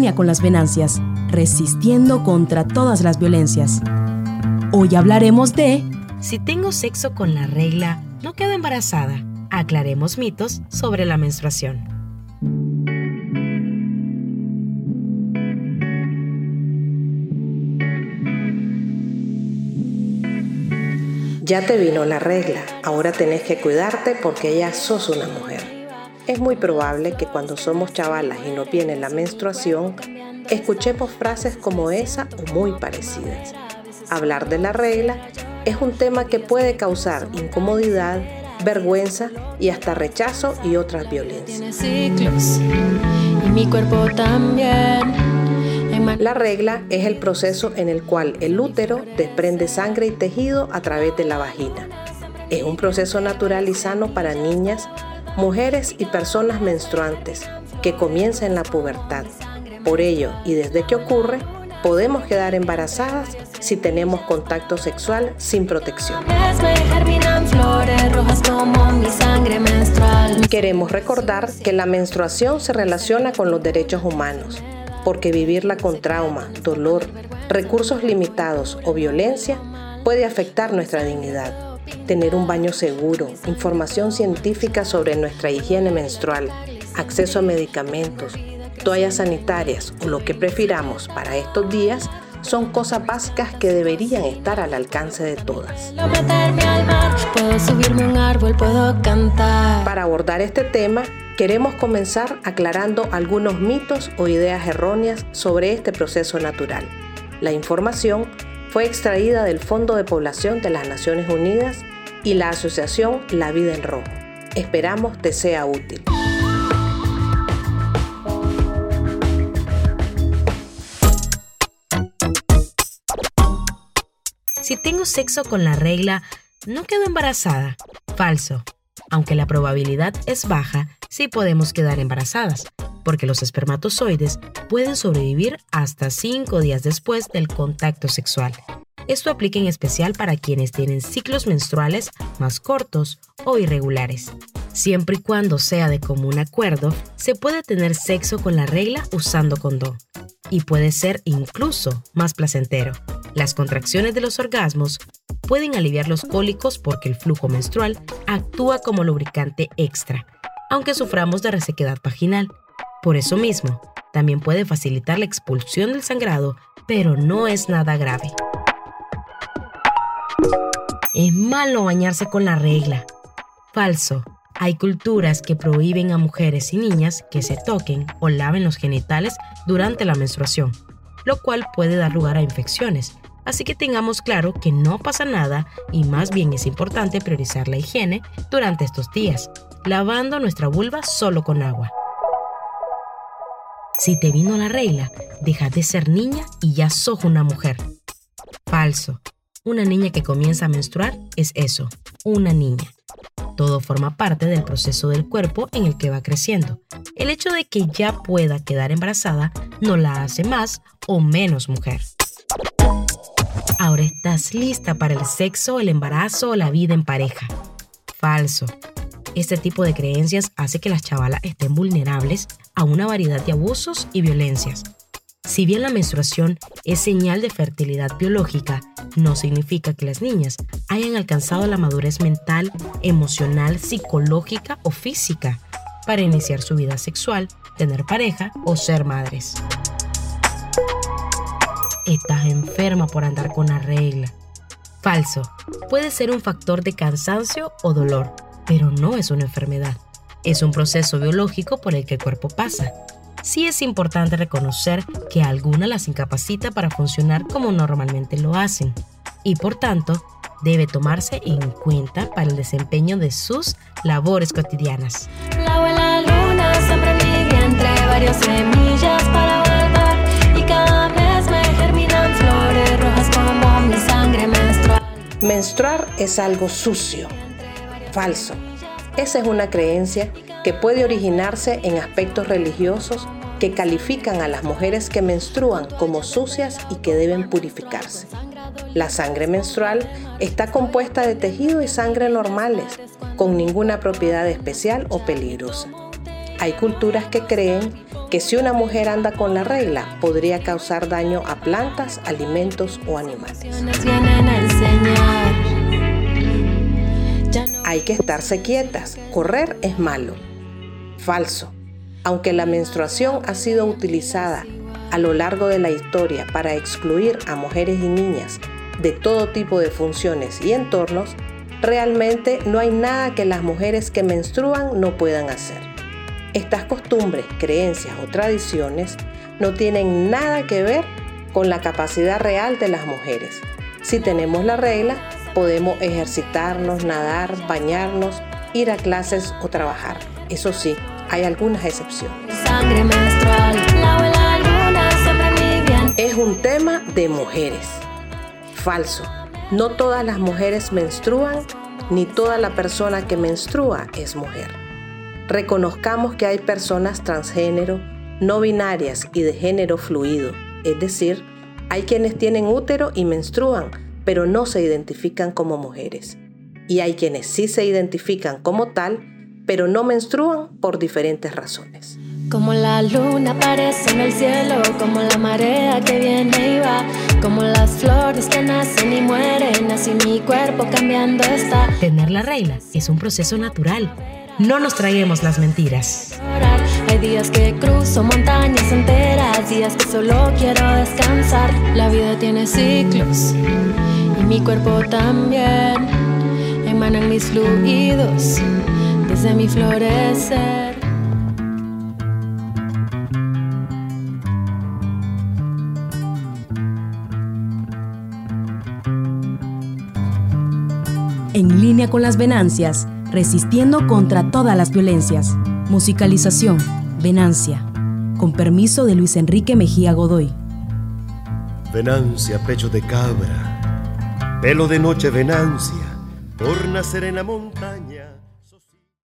línea con las Venancias, resistiendo contra todas las violencias. Hoy hablaremos de... Si tengo sexo con la regla, no quedo embarazada. Aclaremos mitos sobre la menstruación. Ya te vino la regla, ahora tenés que cuidarte porque ya sos una mujer. Es muy probable que cuando somos chavalas y nos viene la menstruación, escuchemos frases como esa o muy parecidas. Hablar de la regla es un tema que puede causar incomodidad, vergüenza y hasta rechazo y otras violencias. Tiene ciclos y mi cuerpo también. La regla es el proceso en el cual el útero desprende sangre y tejido a través de la vagina. Es un proceso natural y sano para niñas, mujeres y personas menstruantes que comienza en la pubertad. Por ello, y desde que ocurre, podemos quedar embarazadas si tenemos contacto sexual sin protección. Queremos recordar que la menstruación se relaciona con los derechos humanos, porque vivirla con trauma, dolor, recursos limitados o violencia puede afectar nuestra dignidad. Tener un baño seguro, información científica sobre nuestra higiene menstrual, acceso a medicamentos, toallas sanitarias o lo que prefiramos para estos días son cosas básicas que deberían estar al alcance de todas. Puedo subirme a un árbol, puedo cantar. Para abordar este tema, queremos comenzar aclarando algunos mitos o ideas erróneas sobre este proceso natural. La información fue extraída del Fondo de Población de las Naciones Unidas y la asociación La Vida en Rojo. Esperamos te sea útil. Si tengo sexo con la regla, no quedo embarazada. Falso. Aunque la probabilidad es baja, sí podemos quedar embarazadas, porque los espermatozoides pueden sobrevivir hasta 5 días después del contacto sexual. Esto aplica en especial para quienes tienen ciclos menstruales más cortos o irregulares. Siempre y cuando sea de común acuerdo, se puede tener sexo con la regla usando condón, y puede ser incluso más placentero. Las contracciones de los orgasmos pueden aliviar los cólicos porque el flujo menstrual actúa como lubricante extra, aunque suframos de resequedad vaginal. Por eso mismo, también puede facilitar la expulsión del sangrado, pero no es nada grave. Es malo bañarse con la regla. Falso. Hay culturas que prohíben a mujeres y niñas que se toquen o laven los genitales durante la menstruación, lo cual puede dar lugar a infecciones. Así que tengamos claro que no pasa nada y más bien es importante priorizar la higiene durante estos días, lavando nuestra vulva solo con agua. Si te vino la regla, deja de ser niña y ya sos una mujer. Falso. Una niña que comienza a menstruar es eso, una niña. Todo forma parte del proceso del cuerpo en el que va creciendo. El hecho de que ya pueda quedar embarazada no la hace más o menos mujer. Ahora estás lista para el sexo, el embarazo o la vida en pareja. Falso. Este tipo de creencias hace que las chavalas estén vulnerables a una variedad de abusos y violencias. Si bien la menstruación es señal de fertilidad biológica, no significa que las niñas hayan alcanzado la madurez mental, emocional, psicológica o física para iniciar su vida sexual, tener pareja o ser madres. Estás enferma por andar con la regla. Falso. Puede ser un factor de cansancio o dolor, pero no es una enfermedad. Es un proceso biológico por el que el cuerpo pasa. Sí es importante reconocer que alguna las incapacita para funcionar como normalmente lo hacen y por tanto debe tomarse en cuenta para el desempeño de sus labores cotidianas. La abuela luna siempre en mi vientre varias semillas para volver y cada mes me germinan flores rojas como mi sangre menstrual. Menstruar es algo sucio. Falso. Esa es una creencia que puede originarse en aspectos religiosos que califican a las mujeres que menstruan como sucias y que deben purificarse. La sangre menstrual está compuesta de tejido y sangre normales, con ninguna propiedad especial o peligrosa. Hay culturas que creen que si una mujer anda con la regla, podría causar daño a plantas, alimentos o animales. Hay que estarse quietas, correr es malo. Falso. Aunque la menstruación ha sido utilizada a lo largo de la historia para excluir a mujeres y niñas de todo tipo de funciones y entornos, realmente no hay nada que las mujeres que menstruan no puedan hacer. Estas costumbres, creencias o tradiciones no tienen nada que ver con la capacidad real de las mujeres. Si tenemos la regla, podemos ejercitarnos, nadar, bañarnos, ir a clases o trabajar. Eso sí, hay algunas excepciones. Es un tema de mujeres. Falso. No todas las mujeres menstruan, ni toda la persona que menstrua es mujer. Reconozcamos que hay personas transgénero, no binarias y de género fluido, es decir, hay quienes tienen útero y menstruan, pero no se identifican como mujeres. Y hay quienes sí se identifican como tal, pero no menstruan por diferentes razones. Como la luna aparece en el cielo, como la marea que viene y va, como las flores que nacen y mueren, así mi cuerpo cambiando está. Tener la regla es un proceso natural. No nos traguemos las mentiras. Hay días que cruzo montañas enteras, días que solo quiero descansar. La vida tiene ciclos y mi cuerpo también. Emanan mis fluidos desde mi florecer. En línea con las Venancias, resistiendo contra todas las violencias. Musicalización, Venancia. Con permiso de Luis Enrique Mejía Godoy. Venancia, pecho de cabra, pelo de noche, Venancia, por nacer en la montaña.